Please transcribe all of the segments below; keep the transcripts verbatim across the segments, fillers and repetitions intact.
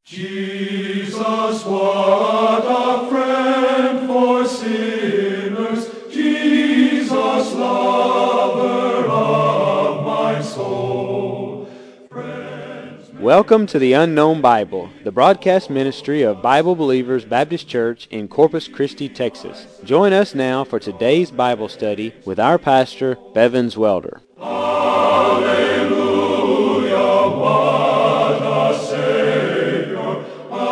Jesus, what a friend for sinners, Jesus, lover of my soul. Friends, Welcome to the Unknown Bible, the broadcast ministry of Bible Believers Baptist Church in Corpus Christi, Texas. Join us now for today's Bible study with our pastor, Bevins Welder. Hallelujah, what a Savior.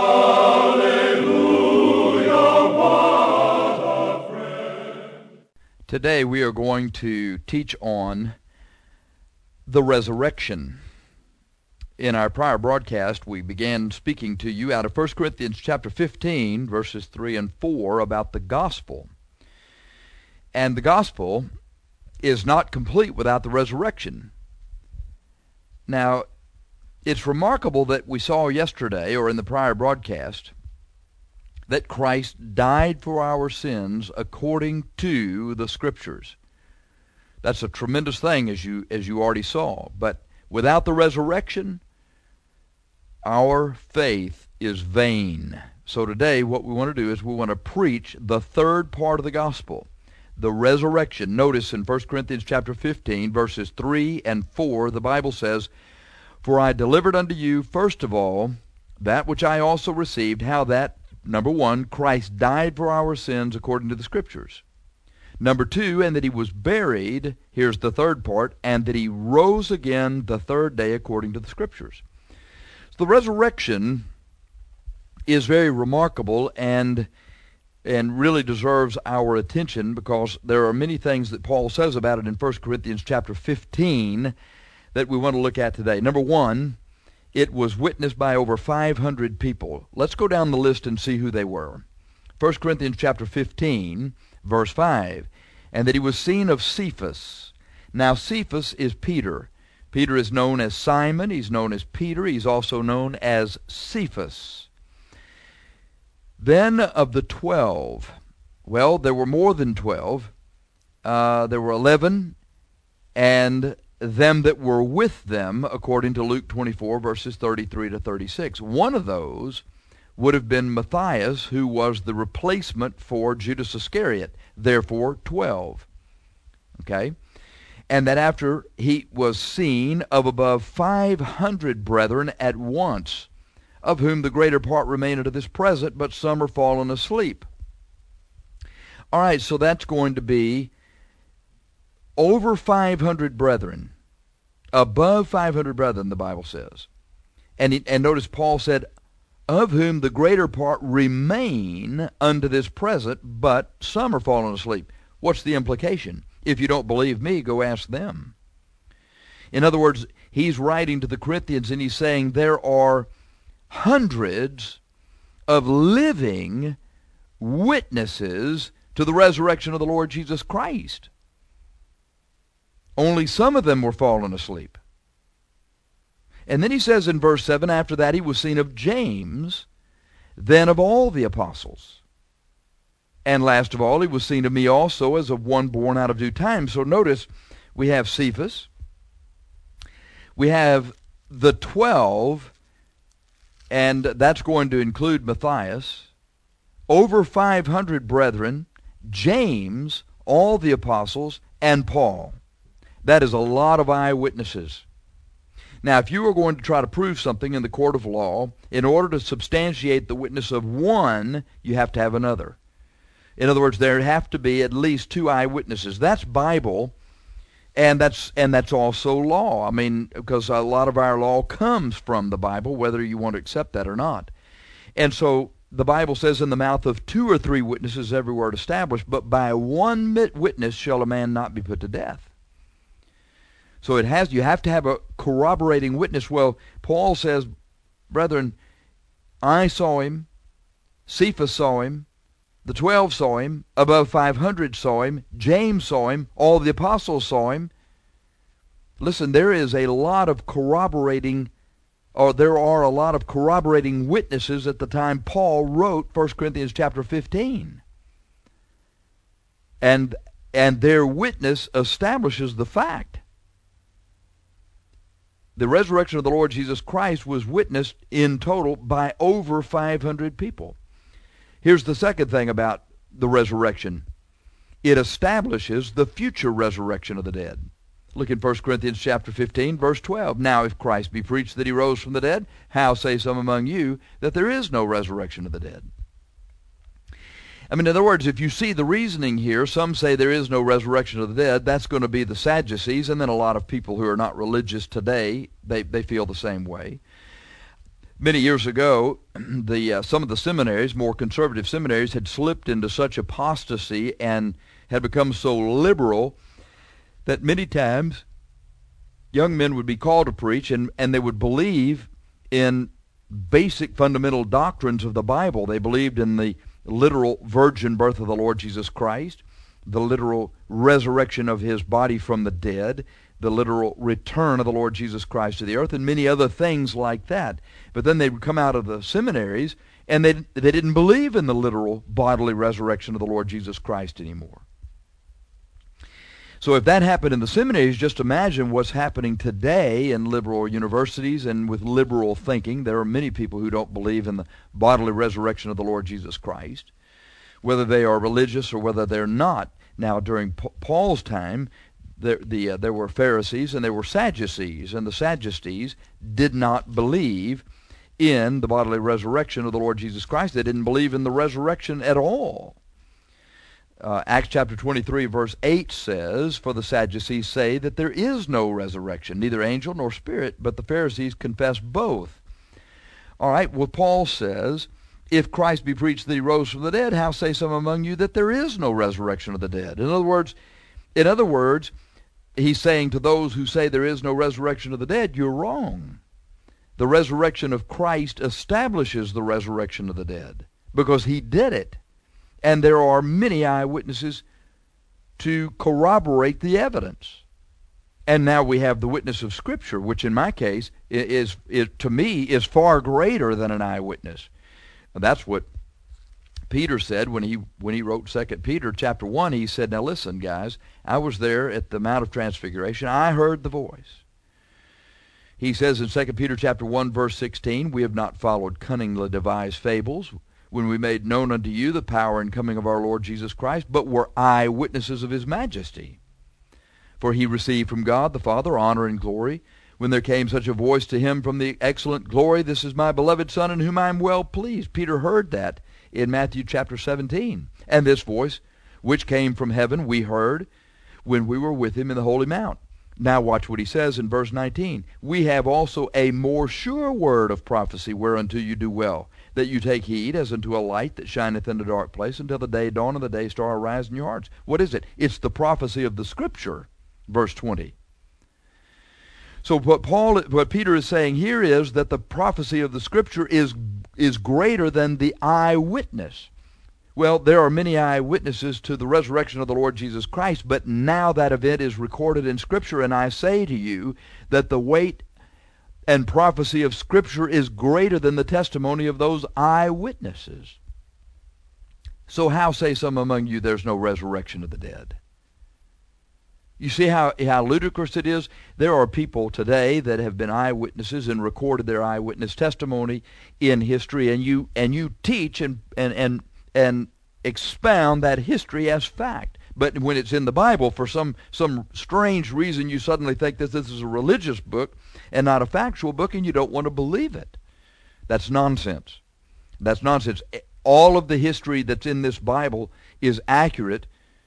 Hallelujah, what a friend. Today we are going to teach on the resurrection. In our prior broadcast, we began speaking to you out of First Corinthians chapter fifteen, verses three and four, about the gospel. And the gospel is not complete without the resurrection. Now, it's remarkable that we saw yesterday, or in the prior broadcast, that Christ died for our sins according to the Scriptures. That's a tremendous thing, as you as you already saw. But without the resurrection, our faith is vain. So today what we want to do is we want to preach the third part of the gospel, the resurrection. Notice in First Corinthians chapter fifteen, verses three and four, the Bible says, "For I delivered unto you first of all that which I also received, how that, number one, Christ died for our sins according to the Scriptures. Number two, and that he was buried," here's the third part, "and that he rose again the third day according to the Scriptures." So the resurrection is very remarkable and and really deserves our attention, because there are many things that Paul says about it in First Corinthians chapter fifteen that we want to look at today. Number one, it was witnessed by over five hundred people. Let's go down the list and see who they were. First Corinthians chapter fifteen, verse five, "And that he was seen of Cephas." Now Cephas is Peter. Peter is known as Simon. He's known as Peter. He's also known as Cephas. Then of the twelve, well, there were more than twelve. Uh, there were eleven, and them that were with them, according to Luke twenty-four, verses thirty-three to thirty-six. One of those would have been Matthias, who was the replacement for Judas Iscariot, therefore twelve. Okay? And that after he was seen of above five hundred brethren at once, of whom the greater part remain unto this present, but some are fallen asleep. All right, so that's going to be over five hundred brethren, above five hundred brethren, the Bible says. And, he, and notice Paul said, of whom the greater part remain unto this present, but some are fallen asleep. What's the implication? If you don't believe me, go ask them. In other words, he's writing to the Corinthians and he's saying there are hundreds of living witnesses to the resurrection of the Lord Jesus Christ. Only some of them were fallen asleep. And then he says in verse seven, after that he was seen of James, then of all the apostles. And last of all, he was seen of me also, as of one born out of due time. So notice, we have Cephas, we have the twelve, and that's going to include Matthias, over five hundred brethren, James, all the apostles, and Paul. That is a lot of eyewitnesses. Now, if you were going to try to prove something in the court of law, in order to substantiate the witness of one, you have to have another. In other words, there have to be at least two eyewitnesses. That's Bible, and that's and that's also law. I mean, because a lot of our law comes from the Bible, whether you want to accept that or not. And so the Bible says, in the mouth of two or three witnesses every word established, but by one witness shall a man not be put to death. So it has you have to have a corroborating witness. Well, Paul says, brethren, I saw him, Cephas saw him, the twelve saw him, above five hundred saw him, James saw him, all the apostles saw him. Listen, there is a lot of corroborating, or there are a lot of corroborating witnesses at the time Paul wrote First Corinthians chapter fifteen. And, and their witness establishes the fact the resurrection of the Lord Jesus Christ was witnessed in total by over five hundred people. Here's the second thing about the resurrection. It establishes the future resurrection of the dead. Look in First Corinthians chapter fifteen, verse twelve. Now if Christ be preached that he rose from the dead, how say some among you that there is no resurrection of the dead? I mean, in other words, if you see the reasoning here, some say there is no resurrection of the dead. That's going to be the Sadducees, and then a lot of people who are not religious today, they, they feel the same way. Many years ago, the uh, some of the seminaries, more conservative seminaries, had slipped into such apostasy and had become so liberal that many times young men would be called to preach, and, and they would believe in basic fundamental doctrines of the Bible. They believed in the literal virgin birth of the Lord Jesus Christ, the literal resurrection of his body from the dead, the literal return of the Lord Jesus Christ to the earth, and many other things like that. But then they would come out of the seminaries, and they, they didn't believe in the literal bodily resurrection of the Lord Jesus Christ anymore. So if that happened in the seminaries, just imagine what's happening today in liberal universities and with liberal thinking. There are many people who don't believe in the bodily resurrection of the Lord Jesus Christ, whether they are religious or whether they're not. Now, during P- Paul's time, there, the, uh, there were Pharisees and there were Sadducees, and the Sadducees did not believe in the bodily resurrection of the Lord Jesus Christ. They didn't believe in the resurrection at all. Uh, Acts chapter twenty-three, verse eight says, for the Sadducees say that there is no resurrection, neither angel nor spirit, but the Pharisees confess both. All right, well, Paul says, if Christ be preached that he rose from the dead, how say some among you that there is no resurrection of the dead? In other words, in other words, he's saying to those who say there is no resurrection of the dead, you're wrong. The resurrection of Christ establishes the resurrection of the dead because he did it. And there are many eyewitnesses to corroborate the evidence. And now we have the witness of Scripture, which in my case is, is to me, is far greater than an eyewitness. And that's what Peter said when he when he wrote Second Peter chapter one. He said, now listen, guys, I was there at the Mount of Transfiguration. I heard the voice. He says in Second Peter chapter one, verse sixteen, we have not followed cunningly devised fables, when we made known unto you the power and coming of our Lord Jesus Christ, but were eyewitnesses of his majesty. For he received from God the Father honor and glory, when there came such a voice to him from the excellent glory, this is my beloved Son, in whom I am well pleased. Peter heard that in Matthew chapter seventeen. And this voice, which came from heaven, we heard when we were with him in the holy mount. Now watch what he says in verse nineteen. We have also a more sure word of prophecy, whereunto you do well, that you take heed as unto a light that shineth in a dark place until the day dawn and the day star arise in your hearts. What is it? It's the prophecy of the Scripture, verse twenty. So what Paul, what Peter is saying here is that the prophecy of the Scripture is is greater than the eyewitness. Well, there are many eyewitnesses to the resurrection of the Lord Jesus Christ, but now that event is recorded in Scripture, and I say to you that the weight and prophecy of Scripture is greater than the testimony of those eyewitnesses. So how say some among you there's no resurrection of the dead? You see how, how ludicrous it is? There are people today that have been eyewitnesses and recorded their eyewitness testimony in history, and you and you teach and and and and expound that history as fact. But when it's in the Bible, for some some strange reason, you suddenly think that this is a religious book and not a factual book, and you don't want to believe it. That's nonsense. That's nonsense. All of the history that's in this Bible is accurate.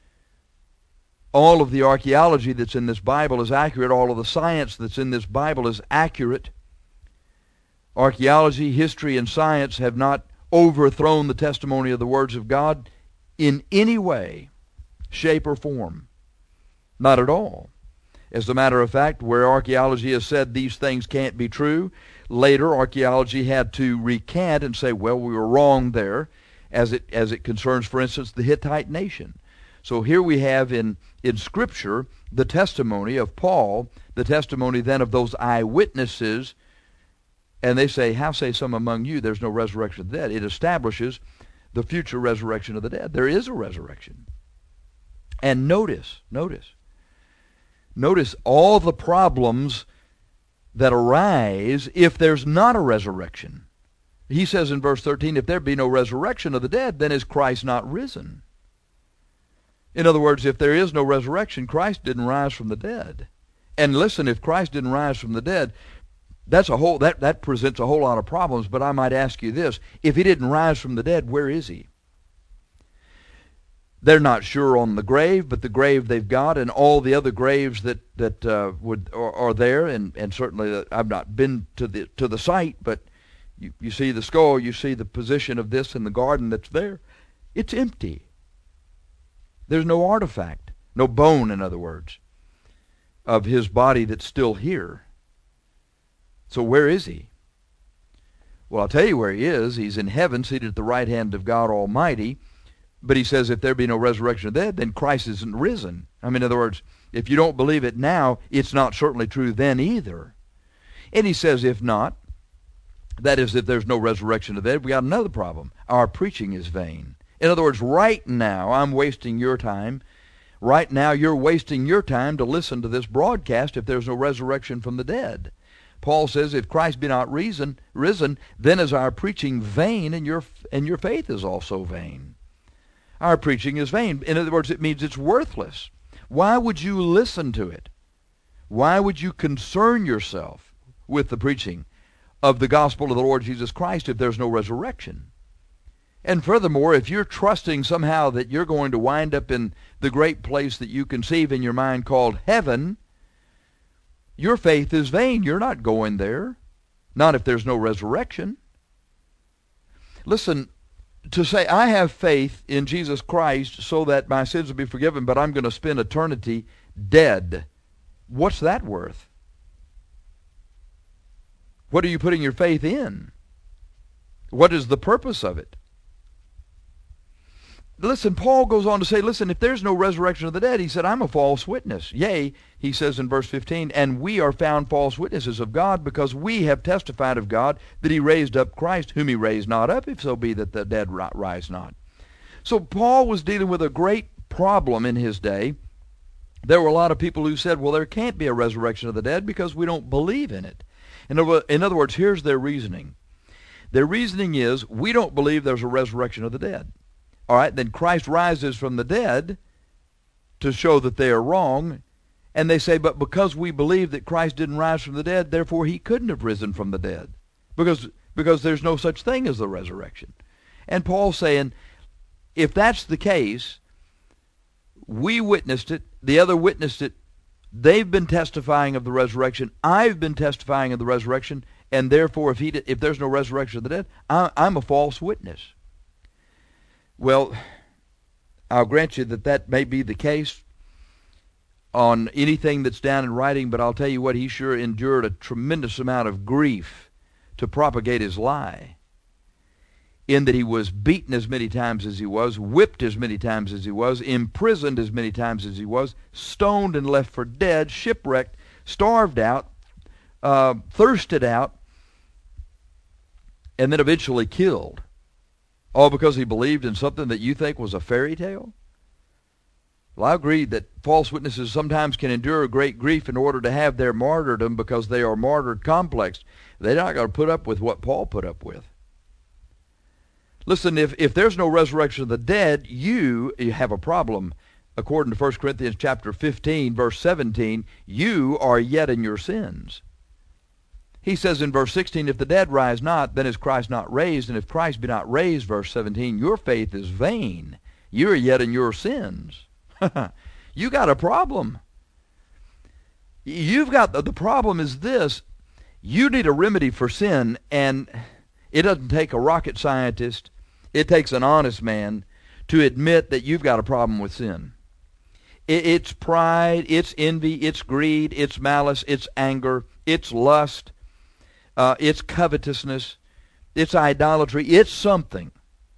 All of the archaeology that's in this Bible is accurate. All of the science that's in this Bible is accurate. Archaeology, history, and science have not overthrown the testimony of the words of God in any way, shape, or form. Not at all. As a matter of fact, where archaeology has said these things can't be true, later archaeology had to recant and say, well, we were wrong there, as it as it concerns, for instance, the Hittite nation. So here we have in, in Scripture the testimony of Paul, the testimony then of those eyewitnesses, and they say, how say some among you there's no resurrection of the dead? It establishes the future resurrection of the dead. There is a resurrection. And notice, notice, notice all the problems that arise if there's not a resurrection. He says in verse thirteen, if there be no resurrection of the dead, then is Christ not risen? In other words, if there is no resurrection, Christ didn't rise from the dead. And listen, if Christ didn't rise from the dead, that's a whole that, that presents a whole lot of problems, but I might ask you this. If he didn't rise from the dead, where is he? They're not sure on the grave, but the grave they've got, and all the other graves that that uh, would are, are there, and and certainly I've not been to the to the site, but you you see the skull, you see the position of this in the garden that's there. It's empty. There's no artifact, no bone, in other words, of his body that's still here. So where is he? Well, I'll tell you where he is. He's in heaven, seated at the right hand of God Almighty. But he says if there be no resurrection of the dead, then Christ isn't risen. I mean, in other words, if you don't believe it now, it's not certainly true then either. And he says if not, that is, if there's no resurrection of the dead, we got another problem. Our preaching is vain. In other words, right now I'm wasting your time. Right now you're wasting your time to listen to this broadcast if there's no resurrection from the dead. Paul says if Christ be not risen, risen, then is our preaching vain, and your and your faith is also vain. Our preaching is vain. In other words, it means it's worthless. Why would you listen to it? Why would you concern yourself with the preaching of the gospel of the Lord Jesus Christ if there's no resurrection? And furthermore, if you're trusting somehow that you're going to wind up in the great place that you conceive in your mind called heaven, your faith is vain. You're not going there. Not if there's no resurrection. Listen, to say I have faith in Jesus Christ so that my sins will be forgiven, but I'm going to spend eternity dead, what's that worth? What are you putting your faith in? What is the purpose of it? Listen, Paul goes on to say, listen, if there's no resurrection of the dead, he said, I'm a false witness. Yea, he says in verse fifteen, and we are found false witnesses of God, because we have testified of God that he raised up Christ, whom he raised not up, if so be that the dead rise not. So Paul was dealing with a great problem in his day. There were a lot of people who said, well, there can't be a resurrection of the dead because we don't believe in it. In other words, here's their reasoning. Their reasoning is, we don't believe there's a resurrection of the dead. All right, then Christ rises from the dead to show that they are wrong. And they say, but because we believe that Christ didn't rise from the dead, therefore he couldn't have risen from the dead. Because, because there's no such thing as the resurrection. And Paul's saying, if that's the case, we witnessed it, the other witnessed it, they've been testifying of the resurrection, I've been testifying of the resurrection, and therefore if, he did, if there's no resurrection of the dead, I, I'm a false witness. Well, I'll grant you that that may be the case on anything that's down in writing, but I'll tell you what, he sure endured a tremendous amount of grief to propagate his lie, in that he was beaten as many times as he was, whipped as many times as he was, imprisoned as many times as he was, stoned and left for dead, shipwrecked, starved out, uh, thirsted out, and then eventually killed. All because he believed in something that you think was a fairy tale? Well, I agree that false witnesses sometimes can endure great grief in order to have their martyrdom because they are martyred complex. They're not going to put up with what Paul put up with. Listen, if, if there's no resurrection of the dead, you, you have a problem. According to First Corinthians chapter fifteen, verse seventeen, you are yet in your sins. He says in verse sixteen, if the dead rise not, then is Christ not raised. And if Christ be not raised, verse seventeen, your faith is vain. You are yet in your sins. You got a problem. You've got, the, the problem is this. You need a remedy for sin, and it doesn't take a rocket scientist. It takes an honest man to admit that you've got a problem with sin. It, it's pride, it's envy, it's greed, it's malice, it's anger, it's lust. Uh, it's covetousness, it's idolatry, it's something.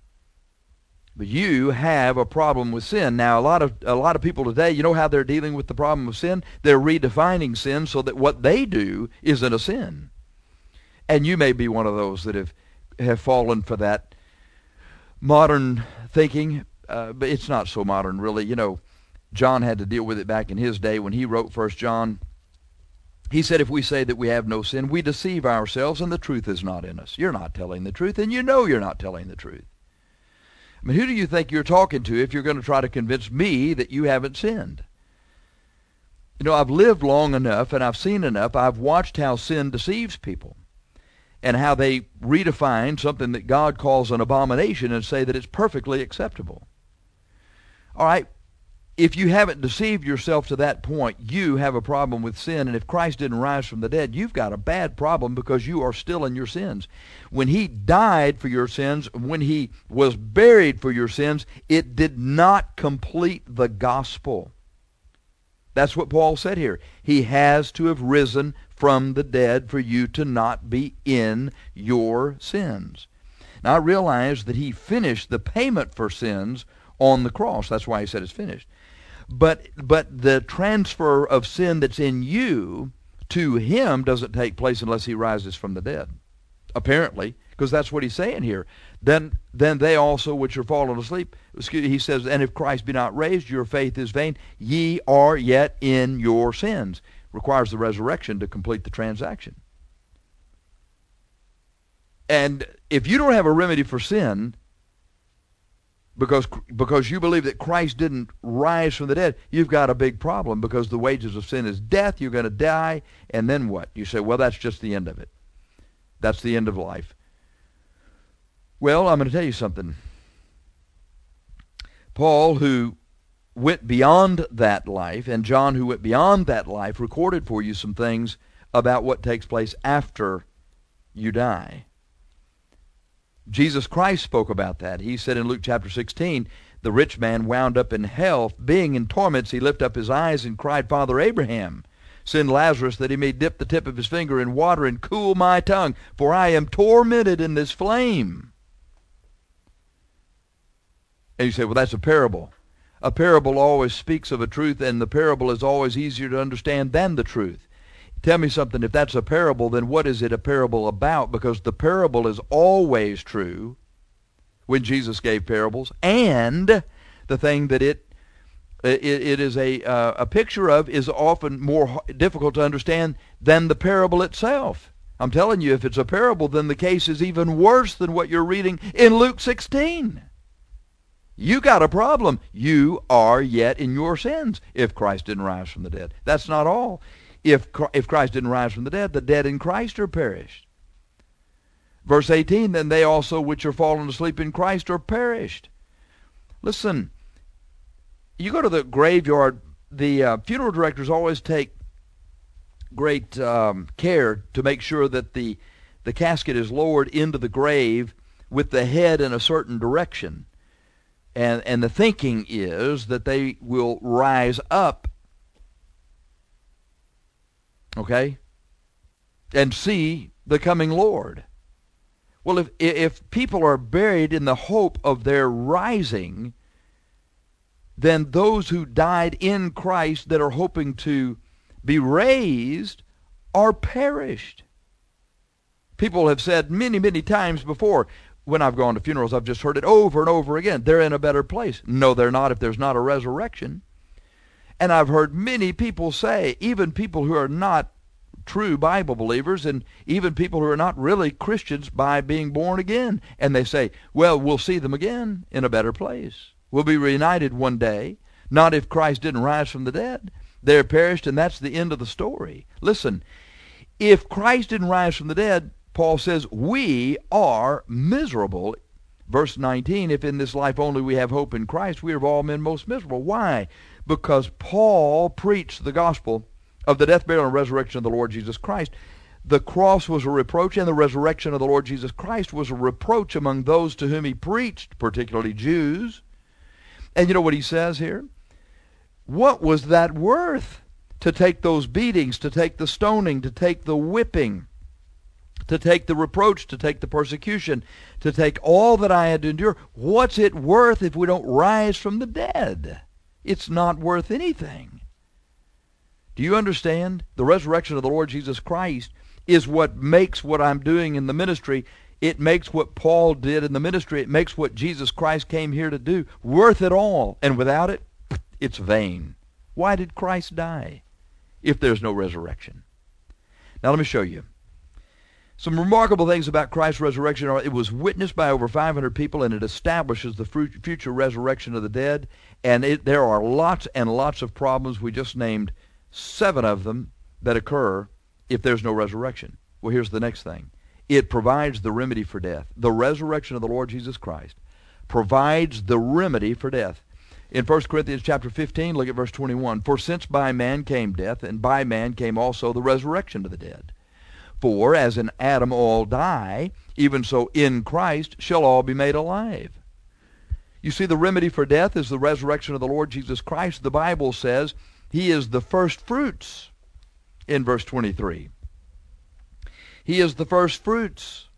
But you have a problem with sin. Now, a lot of a lot of people today, you know how they're dealing with the problem of sin? They're redefining sin so that what they do isn't a sin. And you may be one of those that have, have fallen for that modern thinking, uh, but it's not so modern, really. You know, John had to deal with it back in his day when he wrote First John. He said, if we say that we have no sin, we deceive ourselves and the truth is not in us. You're not telling the truth, and you know you're not telling the truth. I mean, who do you think you're talking to if you're going to try to convince me that you haven't sinned? You know, I've lived long enough and I've seen enough. I've watched how sin deceives people and how they redefine something that God calls an abomination and say that it's perfectly acceptable. All right. If you haven't deceived yourself to that point, you have a problem with sin. And if Christ didn't rise from the dead, you've got a bad problem because you are still in your sins. When he died for your sins, when he was buried for your sins, it did not complete the gospel. That's what Paul said here. He has to have risen from the dead for you to not be in your sins. Now, I realize that he finished the payment for sins on the cross. That's why he said it's finished. But but the transfer of sin that's in you to him doesn't take place unless he rises from the dead. Apparently, because that's what he's saying here. Then then they also which are fallen asleep, he says, and if Christ be not raised, your faith is vain. Ye are yet in your sins. Requires the resurrection to complete the transaction. And if you don't have a remedy for sin, Because because you believe that Christ didn't rise from the dead, you've got a big problem because the wages of sin is death. You're going to die, and then what? You say, well, that's just the end of it. That's the end of life. Well, I'm going to tell you something. Paul, who went beyond that life, and John, who went beyond that life, recorded for you some things about what takes place after you die. Jesus Christ spoke about that. He said in Luke chapter sixteen, the rich man wound up in hell. Being in torments, he lifted up his eyes and cried, Father Abraham, send Lazarus that he may dip the tip of his finger in water and cool my tongue, for I am tormented in this flame. And you say, well, that's a parable. A parable always speaks of a truth, and the parable is always easier to understand than the truth. Tell me something, if that's a parable, then what is it a parable about? Because the parable is always true when Jesus gave parables, and the thing that it it, it is a uh, a picture of is often more difficult to understand than the parable itself. I'm telling you, if it's a parable, then the case is even worse than what you're reading in Luke sixteen. You got a problem. You are yet in your sins if Christ didn't rise from the dead. That's not all. If, if Christ didn't rise from the dead, the dead in Christ are perished. Verse eighteen, then they also which are fallen asleep in Christ are perished. Listen, you go to the graveyard, the uh, funeral directors always take great um, care to make sure that the, the casket is lowered into the grave with the head in a certain direction. And, and the thinking is that they will rise up, okay, and see the coming Lord. Well, if if people are buried in the hope of their rising, then those who died in Christ that are hoping to be raised are perished. People have said many, many times before, when I've gone to funerals, I've just heard it over and over again, they're in a better place. No, they're not if there's not a resurrection. And I've heard many people say, even people who are not true Bible believers and even people who are not really Christians by being born again, and they say, well, we'll see them again in a better place. We'll be reunited one day, not if Christ didn't rise from the dead. They're perished, and that's the end of the story. Listen, if Christ didn't rise from the dead, Paul says, we are miserable. Verse nineteen, if in this life only we have hope in Christ, we are of all men most miserable. Why? Because Paul preached the gospel of the death, burial, and resurrection of the Lord Jesus Christ. The cross was a reproach, and the resurrection of the Lord Jesus Christ was a reproach among those to whom he preached, particularly Jews. And you know what he says here? What was that worth? To take those beatings, to take the stoning, to take the whipping, to take the reproach, to take the persecution, to take all that I had to endure. What's it worth if we don't rise from the dead? It's not worth anything. Do you understand? The resurrection of the Lord Jesus Christ is what makes what I'm doing in the ministry. It makes what Paul did in the ministry. It makes what Jesus Christ came here to do worth it all. And without it, it's vain. Why did Christ die if there's no resurrection? Now let me show you. Some remarkable things about Christ's resurrection are it was witnessed by over five hundred people, and it establishes the future resurrection of the dead. And it, there are lots and lots of problems. We just named seven of them that occur if there's no resurrection. Well, here's the next thing. It provides the remedy for death. The resurrection of the Lord Jesus Christ provides the remedy for death. In First Corinthians chapter fifteen, look at verse twenty-one. For since by man came death, and by man came also the resurrection of the dead. For as in Adam all die, even so in Christ shall all be made alive. You see, the remedy for death is the resurrection of the Lord Jesus Christ. The Bible says he is the first fruits in verse twenty-three. He is the first fruits.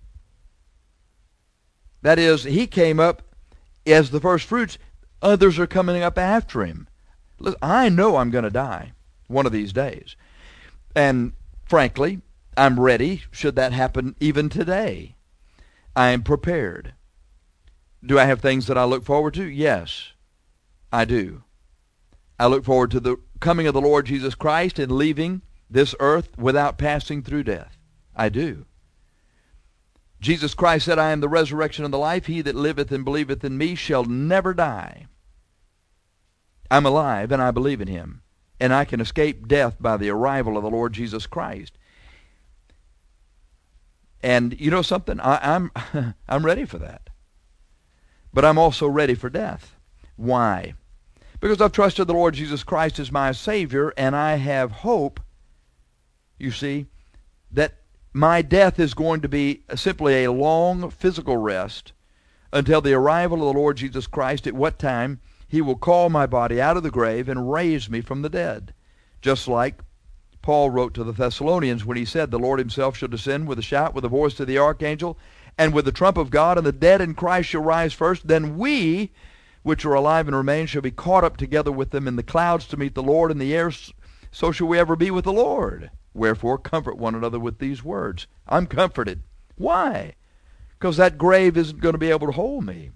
That is, he came up as the first fruits. Others are coming up after him. Listen, I know I'm going to die one of these days. And frankly, I'm ready should that happen even today. I am prepared. Do I have things that I look forward to? Yes, I do. I look forward to the coming of the Lord Jesus Christ and leaving this earth without passing through death. I do. Jesus Christ said, I am the resurrection and the life. He that liveth and believeth in me shall never die. I'm alive and I believe in him. And I can escape death by the arrival of the Lord Jesus Christ. And you know something? I, I'm, I'm ready for that. But I'm also ready for death. Why? Because I've trusted the Lord Jesus Christ as my Savior, and I have hope, you see, that my death is going to be simply a long physical rest until the arrival of the Lord Jesus Christ, at what time he will call my body out of the grave and raise me from the dead. Just like Paul wrote to the Thessalonians when he said, the Lord himself shall descend with a shout, with the voice of the archangel, and with the trump of God, and the dead in Christ shall rise first. Then we, which are alive and remain, shall be caught up together with them in the clouds to meet the Lord in the air. So shall we ever be with the Lord. Wherefore, comfort one another with these words. I'm comforted. Why? Because that grave isn't going to be able to hold me.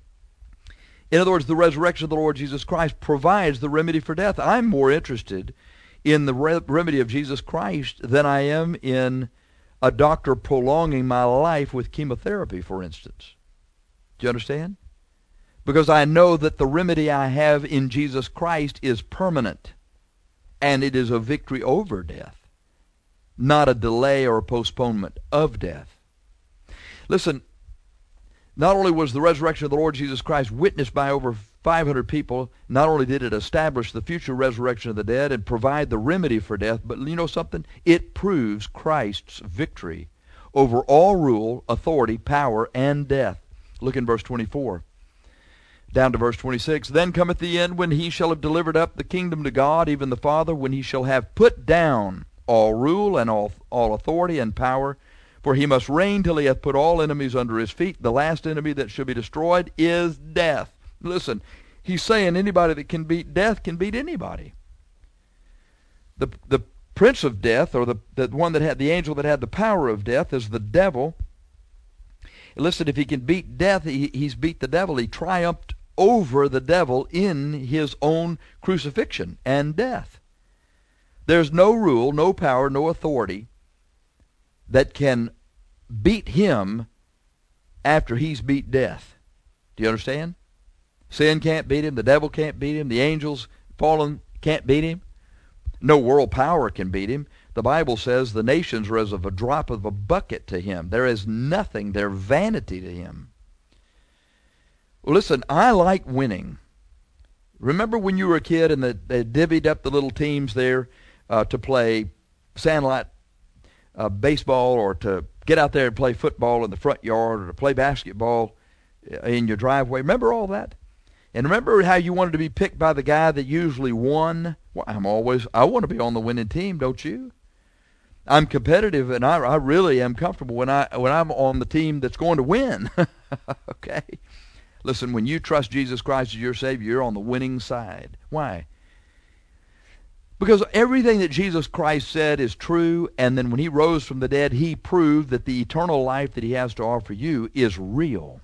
In other words, the resurrection of the Lord Jesus Christ provides the remedy for death. I'm more interested in the re- remedy of Jesus Christ than I am in a doctor prolonging my life with chemotherapy, for instance. Do you understand? Because I know that the remedy I have in Jesus Christ is permanent, and it is a victory over death, not a delay or a postponement of death. Listen, not only was the resurrection of the Lord Jesus Christ witnessed by over five hundred people, not only did it establish the future resurrection of the dead and provide the remedy for death, but you know something? It proves Christ's victory over all rule, authority, power, and death. Look in verse twenty-four. Down to verse twenty-six. Then cometh the end, when he shall have delivered up the kingdom to God, even the Father, when he shall have put down all rule and all, all authority and power. For he must reign till he hath put all enemies under his feet. The last enemy that shall be destroyed is death. Listen, he's saying anybody that can beat death can beat anybody. The the prince of death, or the, the one that had the angel that had the power of death, is the devil. Listen, if he can beat death, he, he's beat the devil. He triumphed over the devil in his own crucifixion and death. There's no rule, no power, no authority that can beat him after he's beat death. Do you understand? Sin can't beat him. The devil can't beat him. The angels fallen can't beat him. No world power can beat him. The Bible says the nations are as of a drop of a bucket to him. There is nothing. They're vanity to him. Well, listen, I like winning. Remember when you were a kid and the, they divvied up the little teams there uh, to play sandlot uh, baseball, or to get out there and play football in the front yard, or to play basketball in your driveway? Remember all that? And remember how you wanted to be picked by the guy that usually won? Well, I'm always, I want to be on the winning team, don't you? I'm competitive, and I, I really am comfortable when, I, when I'm on the team that's going to win. Okay? Listen, when you trust Jesus Christ as your Savior, you're on the winning side. Why? Because everything that Jesus Christ said is true, and then when he rose from the dead, he proved that the eternal life that he has to offer you is real.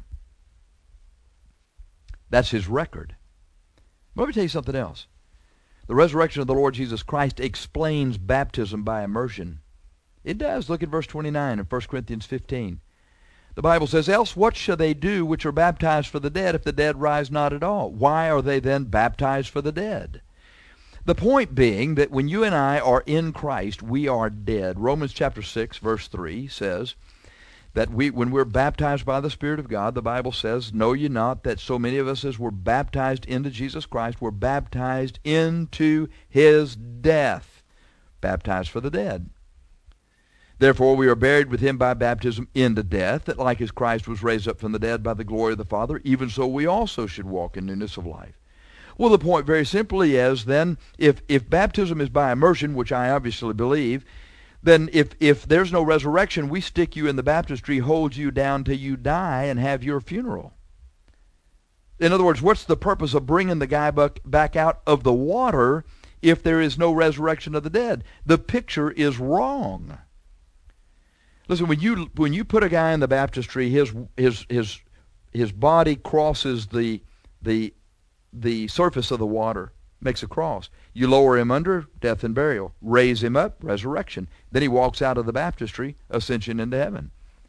That's his record. But let me tell you something else. The resurrection of the Lord Jesus Christ explains baptism by immersion. It does. Look at verse twenty-nine of First Corinthians fifteen. The Bible says, else what shall they do which are baptized for the dead, if the dead rise not at all? Why are they then baptized for the dead? The point being that when you and I are in Christ, we are dead. Romans chapter six, verse three says that we, when we're baptized by the Spirit of God, the Bible says, know ye not that so many of us as were baptized into Jesus Christ were baptized into his death, baptized for the dead. Therefore we are buried with him by baptism into death, that like as Christ was raised up from the dead by the glory of the Father, even so we also should walk in newness of life. Well, the point very simply is then, if, if baptism is by immersion, which I obviously believe, then if, if there's no resurrection, we stick you in the baptistry, hold you down till you die, and have your funeral. In other words, what's the purpose of bringing the guy back, back out of the water if there is no resurrection of the dead? The picture is wrong. Listen, when you when you put a guy in the baptistry, his his his his body crosses the the the surface of the water, makes a cross. You lower him under, death and burial. Raise him up, resurrection. Then he walks out of the baptistry, ascension into heaven.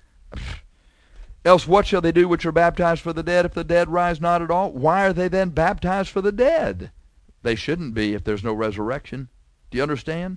Else what shall they do which are baptized for the dead, if the dead rise not at all? Why are they then baptized for the dead? They shouldn't be if there's no resurrection. Do you understand?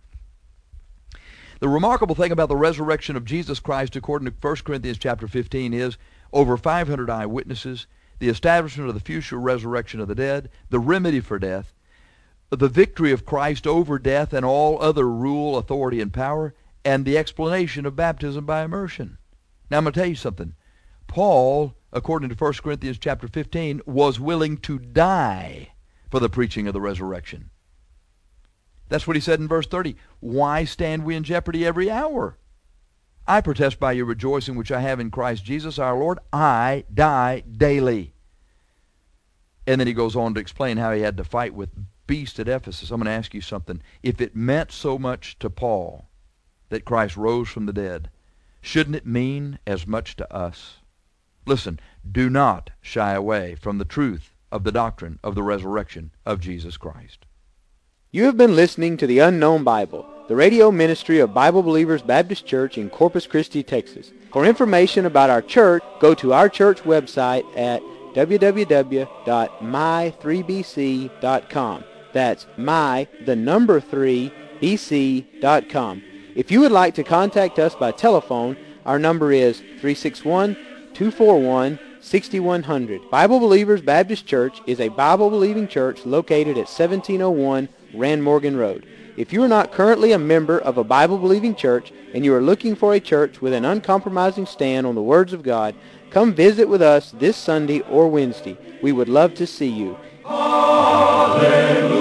The remarkable thing about the resurrection of Jesus Christ, according to First Corinthians chapter fifteen, is over five hundred eyewitnesses, the establishment of the future resurrection of the dead, the remedy for death, the victory of Christ over death and all other rule, authority, and power, and the explanation of baptism by immersion. Now I'm going to tell you something. Paul, according to First Corinthians chapter fifteen, was willing to die for the preaching of the resurrection. That's what he said in verse thirty. Why stand we in jeopardy every hour? I protest by your rejoicing which I have in Christ Jesus our Lord, I die daily. And then he goes on to explain how he had to fight with beasts at Ephesus. I'm going to ask you something. If it meant so much to Paul that Christ rose from the dead, shouldn't it mean as much to us? Listen, do not shy away from the truth of the doctrine of the resurrection of Jesus Christ. You have been listening to The Unknown Bible, the radio ministry of Bible Believers Baptist Church in Corpus Christi, Texas. For information about our church, go to our church website at w w w dot my three b c dot com. That's my, the number three, b c dot com. If you would like to contact us by telephone, our number is three six one, two four one, six one zero zero. Bible Believers Baptist Church is a Bible-believing church located at seventeen oh one Rand Morgan Road. If you are not currently a member of a Bible-believing church and you are looking for a church with an uncompromising stand on the words of God, come visit with us this Sunday or Wednesday. We would love to see you. Hallelujah.